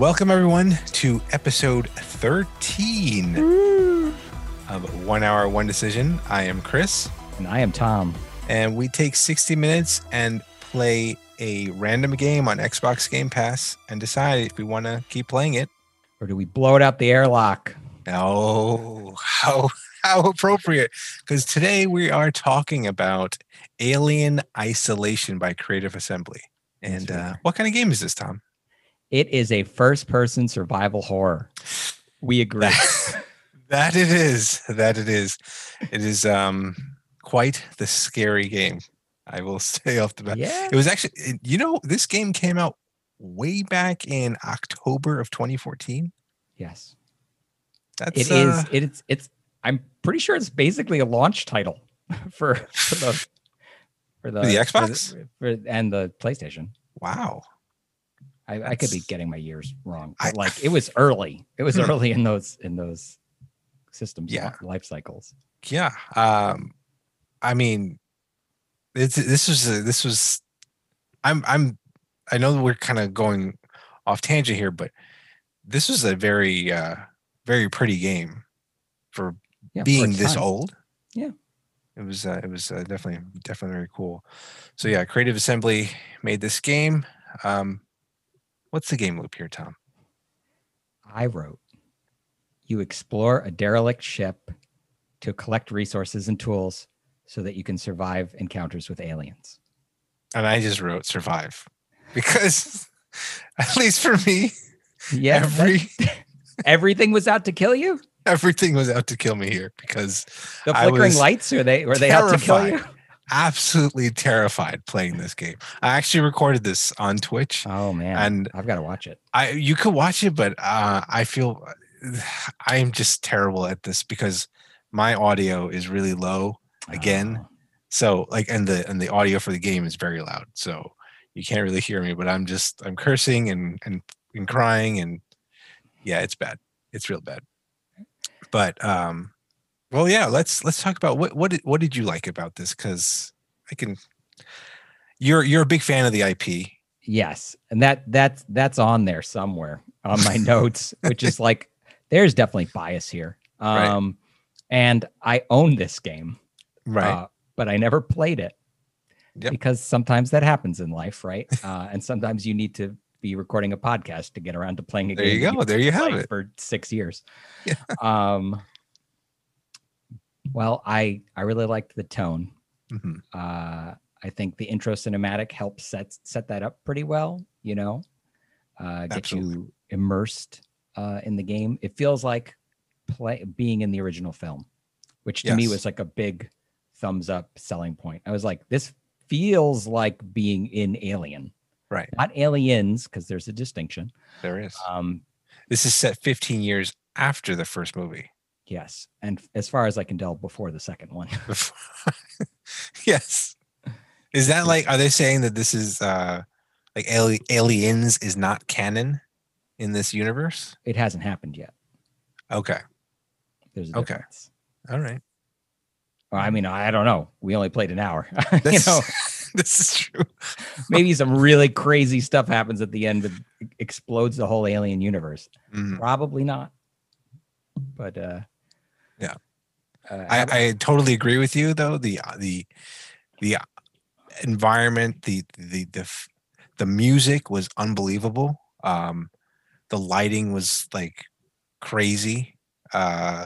Welcome, everyone, to episode 13 of 1 Hour, One Decision. I am Chris. And I am Tom. And we take 60 minutes and play a random game on Xbox Game Pass and decide if we want to keep playing it. Or do we blow it out the airlock? Oh, how appropriate. Because today we are talking about Alien Isolation by Creative Assembly. And what kind of game is this, Tom? It is a first-person survival horror. We agree. That it is. It is quite the scary game. I will say off the bat. Yeah. It was actually, this game came out way back in October of 2014. Yes. It's. I'm pretty sure it's basically a launch title for the Xbox and the PlayStation. Wow. I could be getting my years wrong, but it was early. It was early in those systems, life cycles. Yeah. I mean, this was. I know we're kind of going off tangent here, but this was a very, very pretty game for being this old. Yeah. It was definitely very cool. So yeah, Creative Assembly made this game. What's the game loop here, Tom? I wrote, you explore a derelict ship to collect resources and tools so that you can survive encounters with aliens. And I just wrote survive because at least for me, everything was out to kill you. Everything was out to kill me here because the flickering lights were they out to kill you? Absolutely terrified playing this game. I actually recorded this on Twitch. Oh man, and I've got to watch it. You could watch it, but I feel I'm just terrible at this because my audio is really low again. Oh. So and the audio for the game is very loud, so you can't really hear me. But I'm cursing and crying, and yeah, it's bad. It's real bad. But well, yeah, let's talk about what did you like about this? Because you're a big fan of the IP. Yes, and that's on there somewhere on my notes, which is like there's definitely bias here. Right. And I own this game, right? But I never played it because sometimes that happens in life, right? And sometimes you need to be recording a podcast to get around to playing a game. There you go. There you have it for 6 years. Yeah. Well, I really liked the tone. Mm-hmm. I think the intro cinematic helps set that up pretty well. Get you immersed in the game. It feels like being in the original film, which to me was like a big thumbs up selling point. I was like, this feels like being in Alien, right? Not Aliens, because there's a distinction. There is. This is set 15 years after the first movie. Yes, and as far as I can tell, before the second one. Yes. Is that like? Are they saying that this is like Aliens is not canon in this universe? It hasn't happened yet. Okay. There's a difference. All right. Well, I mean, I don't know. We only played an hour. This is true. Maybe some really crazy stuff happens at the end that explodes the whole Alien universe. Mm-hmm. Probably not. But yeah, I totally agree with you. Though the environment, the music was unbelievable. The lighting was like crazy. I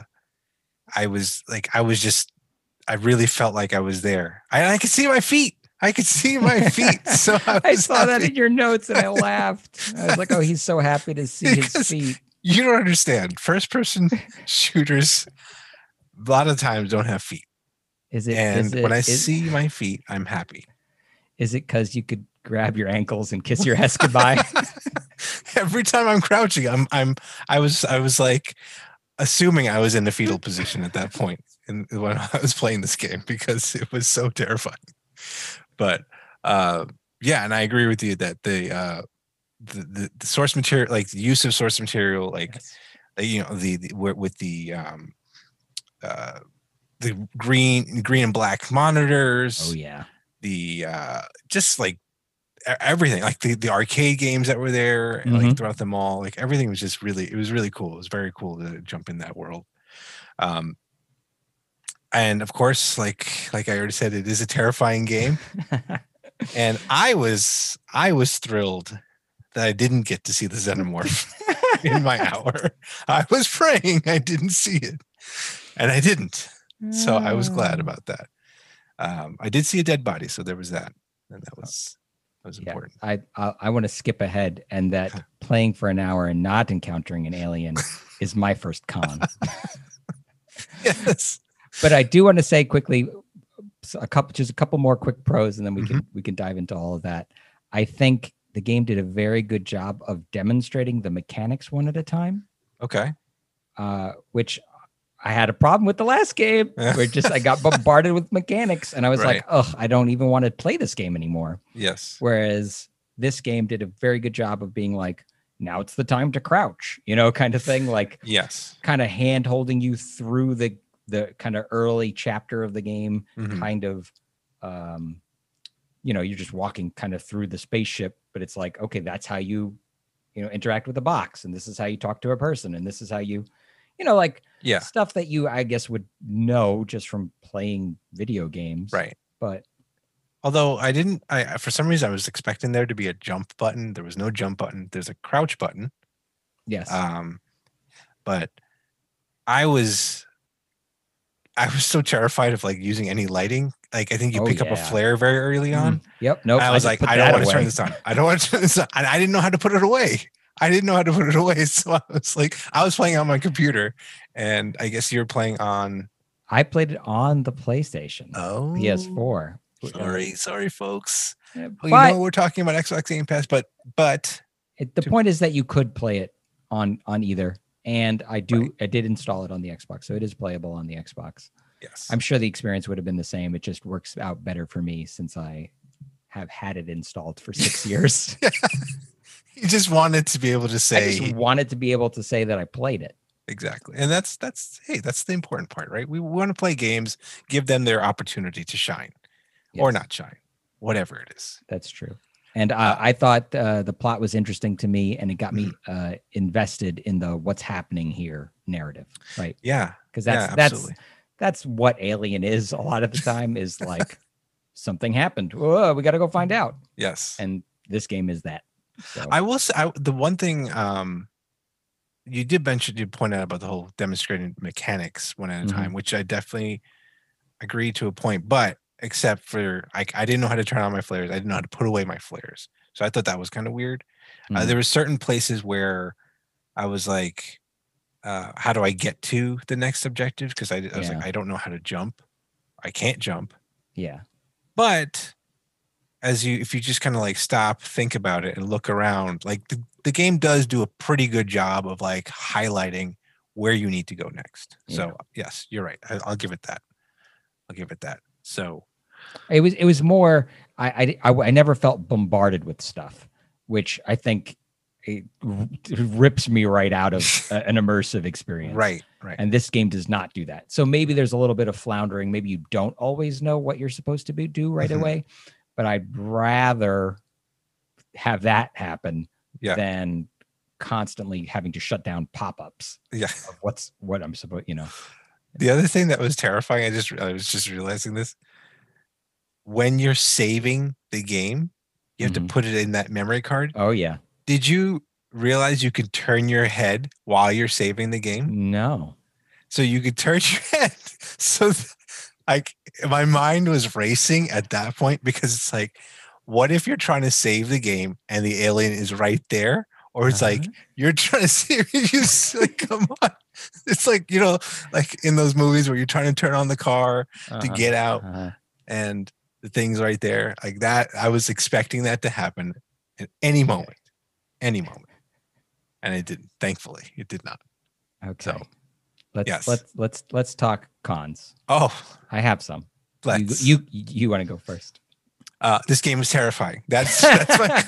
really felt like I was there. I could see my feet. So I saw that in your notes and I laughed. I was like, oh, he's so happy to see his feet. You don't understand. First person shooters a lot of times don't have feet. When I see my feet, I'm happy. Is it because you could grab your ankles and kiss your ass goodbye? Every time I'm crouching, I was like assuming I was in the fetal position at that point when I was playing this game because it was so terrifying. But yeah, and I agree with you that the source material, like the use of source material, like with the green and black monitors. Oh yeah. The just like everything, like the arcade games that were there, like throughout the mall, like everything was just really, it was really cool. It was very cool to jump in that world. And of course, like I already said, it is a terrifying game. And I was thrilled that I didn't get to see the Xenomorph in my hour. I was praying I didn't see it, and I didn't. So I was glad about that. I did see a dead body, so there was that, and that was important. I want to skip ahead, and that playing for an hour and not encountering an alien is my first con. Yes. But I do want to say quickly, a couple more quick pros, and then we can dive into all of that. I think the game did a very good job of demonstrating the mechanics one at a time. Okay. Which I had a problem with the last game, where I got bombarded with mechanics, and I was like, "Oh, I don't even want to play this game anymore." Yes. Whereas this game did a very good job of being like, "Now it's the time to crouch," kind of thing. Like, yes, kind of hand holding you through the kind of early chapter of the game, kind of, you're just walking kind of through the spaceship, but it's like, okay, that's how you interact with the box, and this is how you talk to a person, and this is how you, stuff that you, I guess, would know just from playing video games. Right. But although for some reason I was expecting there to be a jump button. There was no jump button. There's a crouch button. Yes. But I was so terrified of like using any lighting. Like, I think you pick up a flare very early on. Yep. Nope. I was like, I don't want to turn this on. I don't want to turn this on. And I didn't know how to put it away. So I was like, I was playing on my computer, and I guess you were playing on. I played it on the PlayStation. Oh, PS4. Sorry, folks. Well, we're talking about Xbox Game Pass, but the point is that you could play it on either. And I did install it on the Xbox, so it is playable on the Xbox. Yes. I'm sure the experience would have been the same. It just works out better for me since I have had it installed for 6 years. You just wanted to be able to say. I just wanted to be able to say that I played it. Exactly. And that's the important part, right? We want to play games, give them their opportunity to shine or not shine, whatever it is. That's true. And I thought the plot was interesting to me, and it got me invested in the what's happening here narrative, right? Yeah, because that's what Alien is a lot of the time, is like something happened. Whoa, we got to go find out. Yes, and this game is that. So. I will say the one thing you did mention, you point out about the whole demonstrating mechanics one at a time, which I definitely agree to a point, but. Except for I didn't know how to turn on my flares. I didn't know how to put away my flares. So I thought that was kind of weird. There were certain places where I was like, how do I get to the next objective? Because I was like, I don't know how to jump. I can't jump. Yeah. But if you just kind of like stop, think about it, and look around, like the game does do a pretty good job of like highlighting where you need to go next. Yeah. So yes, you're right. I'll give it that. So it was more, I never felt bombarded with stuff, which I think it rips me right out of an immersive experience. Right. And this game does not do that. So maybe there's a little bit of floundering. Maybe you don't always know what you're supposed to do right away, but I'd rather have that happen than constantly having to shut down pop-ups. Yeah. Of what I'm supposed, The other thing that was terrifying, I was just realizing this. When you're saving the game, you have to put it in that memory card. Oh, yeah. Did you realize you could turn your head while you're saving the game? No. So you could turn your head. So like my mind was racing at that point, because it's like, what if you're trying to save the game and the alien is right there? Or it's like, you're trying to see, like, come on. It's like, like in those movies where you're trying to turn on the car to get out and the thing's right there. Like that, I was expecting that to happen at any moment. And it didn't. Thankfully, it did not. Okay. So let's talk cons. Oh, I have some. You want to go first? This game is terrifying. That's my.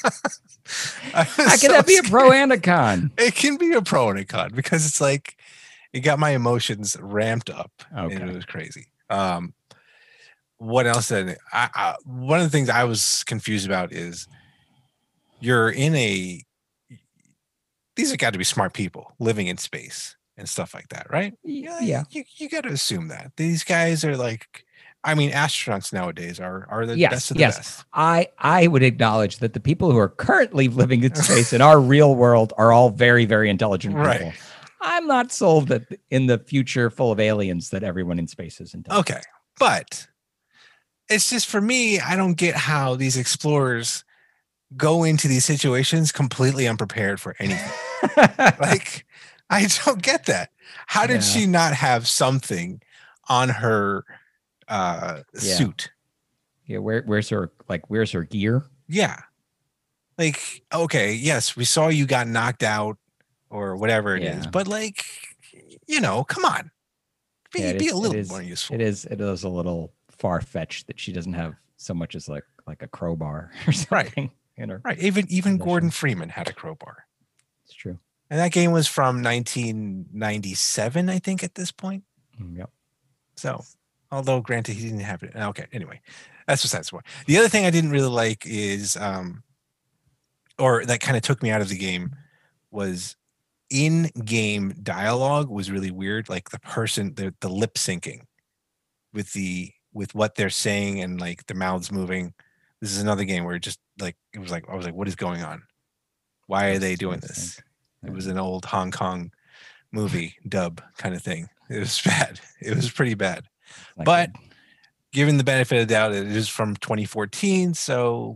How can that be a pro and a con? It can be a pro and a con, because it's like it got my emotions ramped up. Okay. And it was crazy. what else did one of the things I was confused about is you're in a these have got to be smart people living in space and stuff like that, right? Yeah. You got to assume that these guys are like, I mean, astronauts nowadays are the Yes, best of the yes. best. I would acknowledge that the people who are currently living in space in our real world are all very, very intelligent people. Right. I'm not sold that in the future full of aliens that everyone in space is intelligent. Okay, but it's just for me, I don't get how these explorers go into these situations completely unprepared for anything. Like, I don't get that. How did she not have something on her suit? Yeah, where's her gear? Yeah. Like, okay, yes, we saw you got knocked out or whatever it is, but like, come on. Be a little more useful. It is a little far-fetched that she doesn't have so much as like a crowbar or something in her. Right. Even Gordon Freeman had a crowbar. It's true. And that game was from 1997, I think, at this point. Yep. So, although granted, he didn't have it. Okay, anyway, that's besides the point. The other thing I didn't really like is, or that kind of took me out of the game, was in-game dialogue was really weird. Like the lip syncing with what they're saying and like their mouths moving. This is another game where it just like I was like, what is going on? Why are they doing this? It was an old Hong Kong movie dub kind of thing. It was bad. It was pretty bad. But given the benefit of the doubt, it is from 2014, so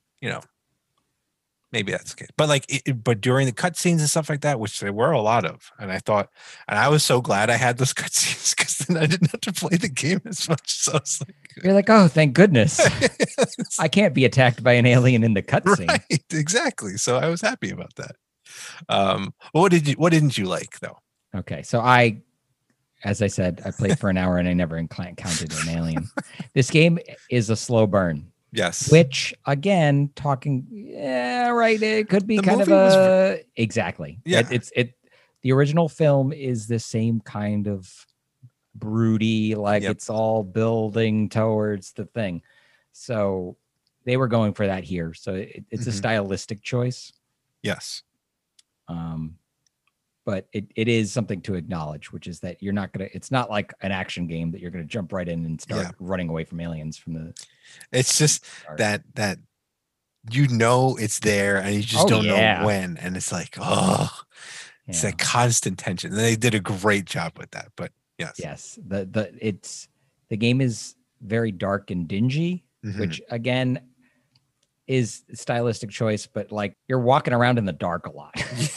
maybe that's good. But but during the cutscenes and stuff like that, which there were a lot of, and I was so glad I had those cutscenes because then I didn't have to play the game as much. So I was like, you're like, oh, thank goodness, I can't be attacked by an alien in the cutscene. Right, exactly. So I was happy about that. What didn't you like though? Okay, so as I said, I played for an hour and I never encountered an alien. This game is a slow burn. Yes. Which again, right. It could be kind of exactly. Yeah. The original film is the same kind of broody, like it's all building towards the thing. So they were going for that here. So it's a stylistic choice. Yes. But it is something to acknowledge, which is that it's not like an action game that you're going to jump right in and start running away from aliens from the. It's just that it's there and you just don't know when. And it's like, it's a constant tension. And they did a great job with that, but yes. Yes. The game is very dark and dingy, which again is stylistic choice, but like you're walking around in the dark a lot,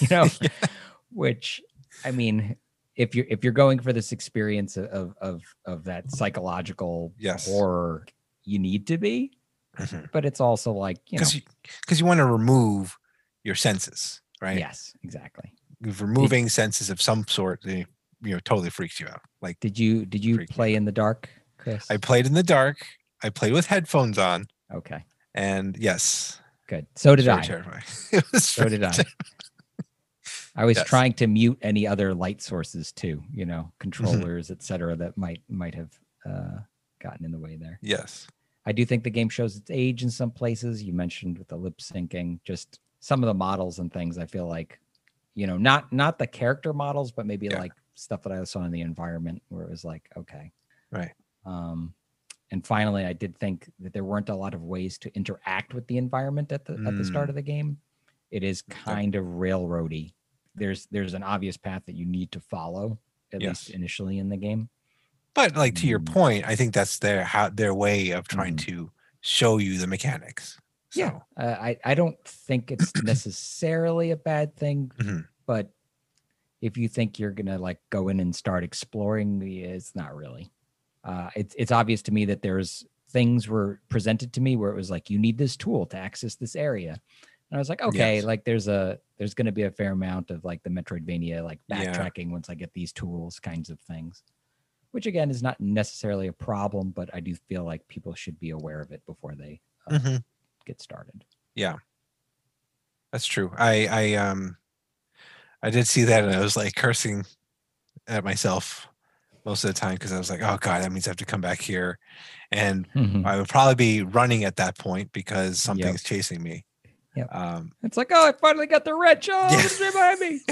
which, I mean, if you're going for this experience of that psychological horror, you need to be, but it's also like, because you want to remove your senses, right? Yes, exactly. Removing senses of some sort, totally freaks you out. Like, did you play in the dark, Chris? I played in the dark. I played with headphones on. Okay. And yes. Good. So did I. Terrifying. So did I. I was trying to mute any other light sources too, controllers, etc., that might have gotten in the way there. Yes. I do think the game shows its age in some places. You mentioned with the lip syncing, just some of the models and things. I feel like, not the character models, but maybe like stuff that I saw in the environment where it was like, okay. Right. And finally, I did think that there weren't a lot of ways to interact with the environment at the start of the game. It is kind of railroady. There's an obvious path that you need to follow, at least initially in the game. But like to your point, I think that's their way of trying to show you the mechanics. So. Yeah, I don't think it's necessarily a bad thing, but if you think you're gonna like go in and start exploring, it's not really. It's obvious to me that there's things were presented to me where it was like, you need this tool to access this area. And I was like, okay, like there's going to be a fair amount of like the Metroidvania, like backtracking once I get these tools kinds of things, which again is not necessarily a problem, but I do feel like people should be aware of it before they get started. Yeah, that's true. I did see that and I was like cursing at myself most of the time because I was like, oh god, that means I have to come back here, and Mhm. I would probably be running at that point because Yep. something's chasing me. Yep. Um, It's like, oh, I finally got the wrench. Oh, yeah, it's behind me.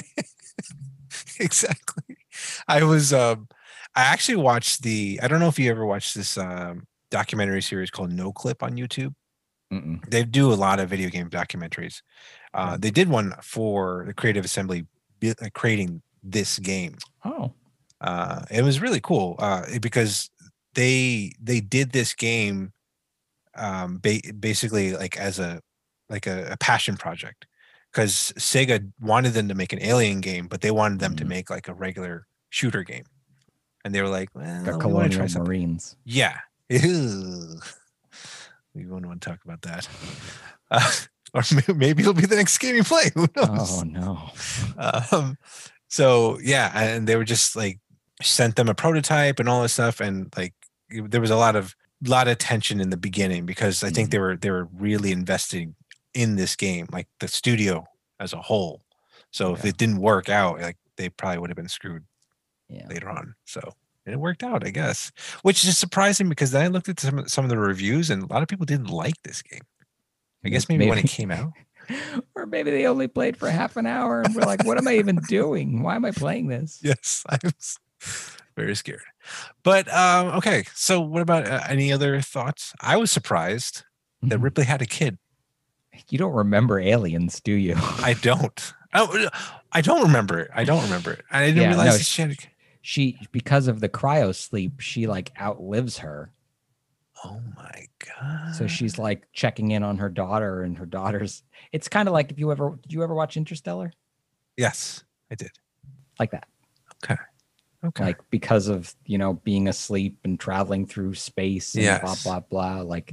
exactly. I was I actually watched the I don't know if you ever watched this documentary series called No Clip on YouTube. Mm-mm. They do a lot of video game documentaries. Okay. They did one for the Creative Assembly creating this game. Oh, It was really cool because they did this game basically like as a passion project because Sega wanted them to make an Alien game, but they wanted them to Mhm. make like a regular shooter game, and they were like, Like "Well, we want to try Colonial something." Marines. Yeah, Ew. We won't want to talk about that. Uh, or maybe it'll be the next game you play. Who knows? Oh no. Um, so yeah, and they were just like sent them a prototype and all this stuff, and like there was a lot of tension in the beginning because I think they were really investing in this game, like the studio as a whole. So if Yeah. it didn't work out, like they probably would have been screwed Yeah. later on. So and it worked out, I guess, which is surprising because then I looked at some of the reviews and a lot of people didn't like this game. I guess maybe when it came out. Or maybe they only played for half an hour and we're like, what am I even doing? Why am I playing this? Yes, I was very scared. But okay, so what about any other thoughts? I was surprised that Mhm. Ripley had a kid. You don't remember Aliens, do you? I don't. Oh, I don't remember it. I don't remember it. I didn't Yeah, realize no, that she had a kid. She, because of the cryo sleep, she like outlives her. Oh my god. So she's like checking in on her daughter, and her daughter's, it's kind of like did you ever watch Interstellar? Yes, I did. Like that. Okay. Okay. Like because of, being asleep and traveling through space and Yes. blah, blah, blah. Like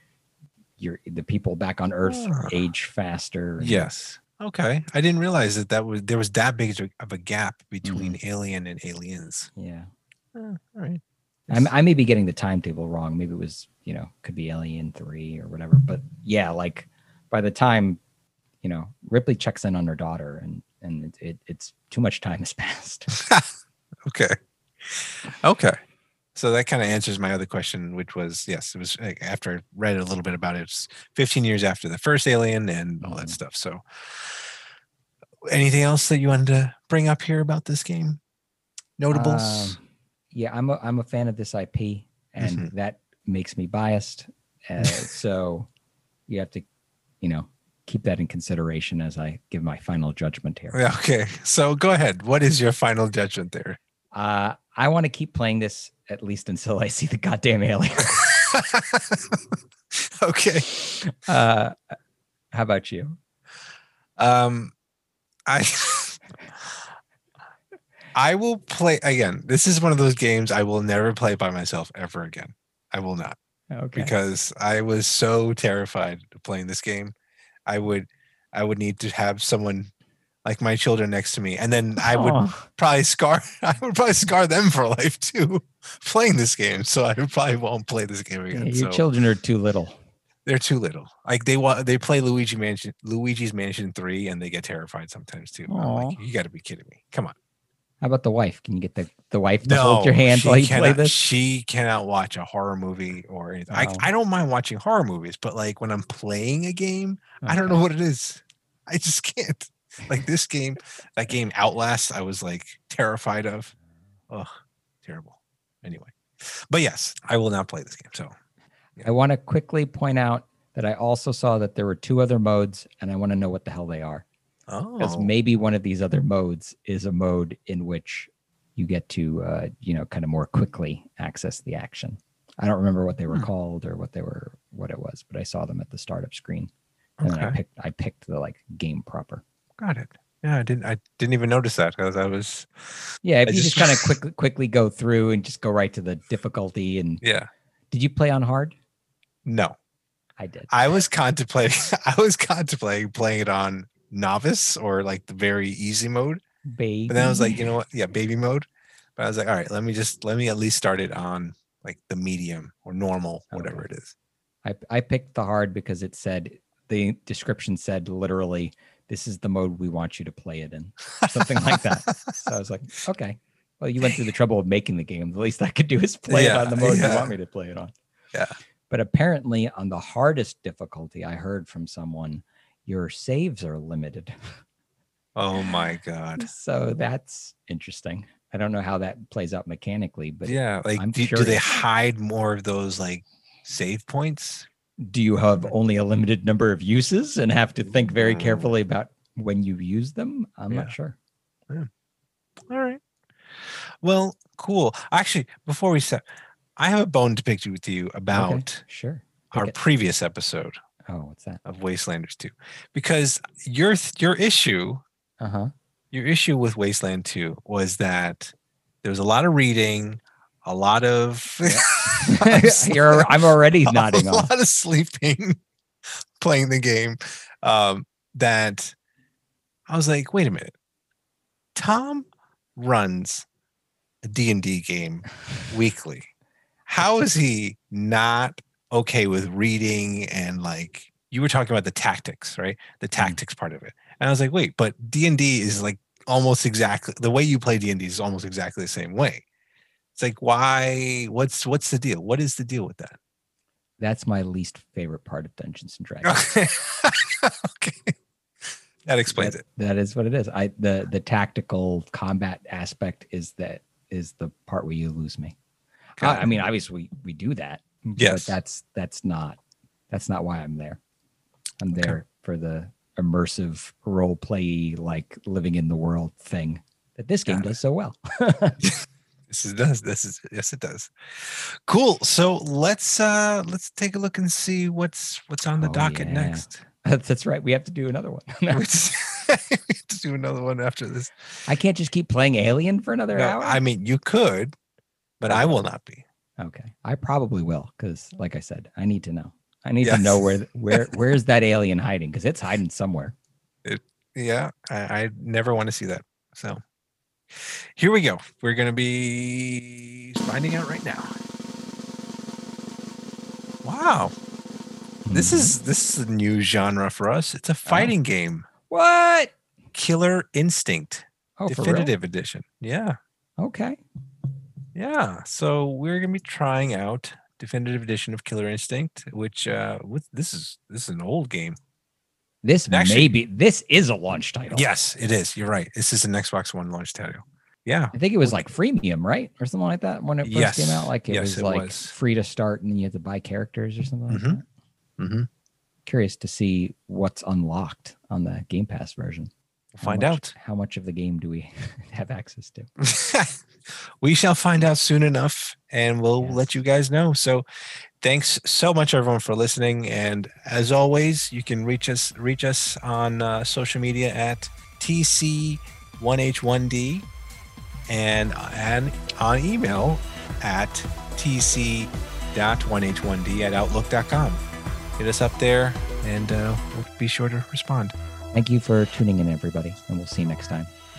the people back on Earth Ah. age faster. and- Yes. Okay. I didn't realize that there was that big of a gap between Alien and Aliens. Yeah. All right. I may be getting the timetable wrong. Maybe it was, could be Alien 3 or whatever. But yeah, like by the time, Ripley checks in on her daughter and it's too much time has passed. Okay. Okay. So that kind of answers my other question, which was yes, it was like, after I read a little bit about it, it's 15 years after the first Alien and all that stuff. So anything else that you wanted to bring up here about this game? Notables? Yeah, I'm a fan of this IP, and that makes me biased. So you have to, keep that in consideration as I give my final judgment here. Yeah, okay. So go ahead. What is your final judgment there? I want to keep playing this at least until I see the goddamn alien. Okay. How about you? I will play again. This is one of those games I will never play by myself ever again. I will not. Okay. Because I was so terrified of playing this game. I would need to have someone like my children next to me, and then I would probably scar them for life too playing this game. So I probably won't play this game again. Your children are too little. They're too little. Like they play Luigi's Mansion 3 and they get terrified sometimes too. I'm like, you got to be kidding me. Come on. How about the wife? Can you get the wife to hold your hand while you play this? She cannot watch a horror movie or anything. I don't mind watching horror movies, but like when I'm playing a game, I don't know what it is. I just can't. Like this game, that game Outlast, I was like terrified of. Oh, terrible. Anyway, but yes, I will not play this game. So I want to quickly point out that I also saw that there were 2 other modes, and I want to know what the hell they are. Oh, because maybe one of these other modes is a mode in which you get to, kind of more quickly access the action. I don't remember what they were called or what it was, but I saw them at the startup screen, and then I picked the like game proper. Got it. Yeah, I didn't even notice that because I was. Yeah, if you just kind of quickly go through and just go right to the difficulty and. Yeah. Did you play on hard? No, I did. I was contemplating playing it on novice or like the very easy mode. Baby. But then I was like, you know what? Yeah, baby mode. But I was like, all right, let me at least start it on like the medium or normal, whatever it is. I picked the hard because it said the description said literally, this is the mode we want you to play it in, something like that. So I was like, okay, Well, you went through the trouble of making the game. The least I could do is play it on the mode you want me to play it on. Yeah. But apparently on the hardest difficulty, I heard from someone, your saves are limited. Oh my God. So that's interesting. I don't know how that plays out mechanically, but yeah, like do they hide more of those like save points? Do you have only a limited number of uses and have to think very carefully about when you use them? I'm not sure. Yeah. All right. Well, cool. Actually, before we start, I have a bone to pick with you about our previous episode. Oh, what's that? Of Wastelanders 2. Because your issue, your issue with Wasteland 2 was that there was a lot of reading, a lot of I'm already nodding off. A lot of sleeping, playing the game. That I was like, wait a minute. Tom runs a D&D game weekly. How is he not okay with reading? And like you were talking about the tactics, right? The tactics part of it. And I was like, wait, but D&D is like almost exactly the way you play D&D is almost exactly the same way. It's like, why? What's the deal? What is the deal with that? That's my least favorite part of Dungeons and Dragons. Okay. Okay. That explains it. That is what it is. The tactical combat aspect is the part where you lose me. I mean, obviously we do that. Yes. But that's not why I'm there. I'm there for the immersive role play, like living in the world thing that this game does so well. Yes, it does. Cool. So let's take a look and see what's on the docket next. That's right. We have to do another one. We have to do another one after this. I can't just keep playing Alien for another hour. I mean, you could, but I will not be. Okay. I probably will, because like I said, I need to know. I need to know where's that alien hiding, because it's hiding somewhere. I never want to see that. So here we go. We're going to be finding out right now. Wow. This is a new genre for us. It's a fighting game. What? Killer Instinct. Oh, Definitive Edition. Yeah. Okay. Yeah. So we're gonna be trying out Definitive Edition of Killer Instinct, which this is an old game. This is a launch title. Yes, it is. You're right. This is an Xbox One launch title. Yeah. I think it was like freemium, right? Or something like that when it first came out. Like it was free to start and you had to buy characters or something like that. Mm-hmm. Curious to see what's unlocked on the Game Pass version. We'll find out. How much of the game do we have access to? We shall find out soon enough, and we'll let you guys know. So thanks so much, everyone, for listening. And as always, you can reach us on social media at TC1H1D and on email at tc.1h1d@outlook.com. Hit us up there, and we'll be sure to respond. Thank you for tuning in, everybody, and we'll see you next time.